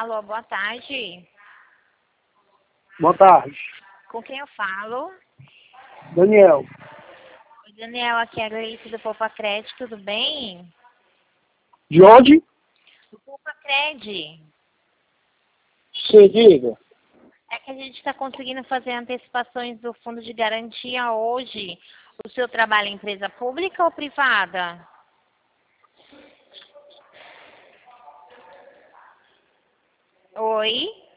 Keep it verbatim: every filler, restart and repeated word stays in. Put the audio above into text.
Alô, boa tarde. Boa tarde. Com quem eu falo? Daniel. Oi, Daniel, aqui é a Gleice do Poupacred, tudo bem? De onde? Do Poupacred. Você diga. É que a gente está conseguindo fazer antecipações do fundo de garantia hoje. O seu trabalho é empresa pública ou privada? Oi?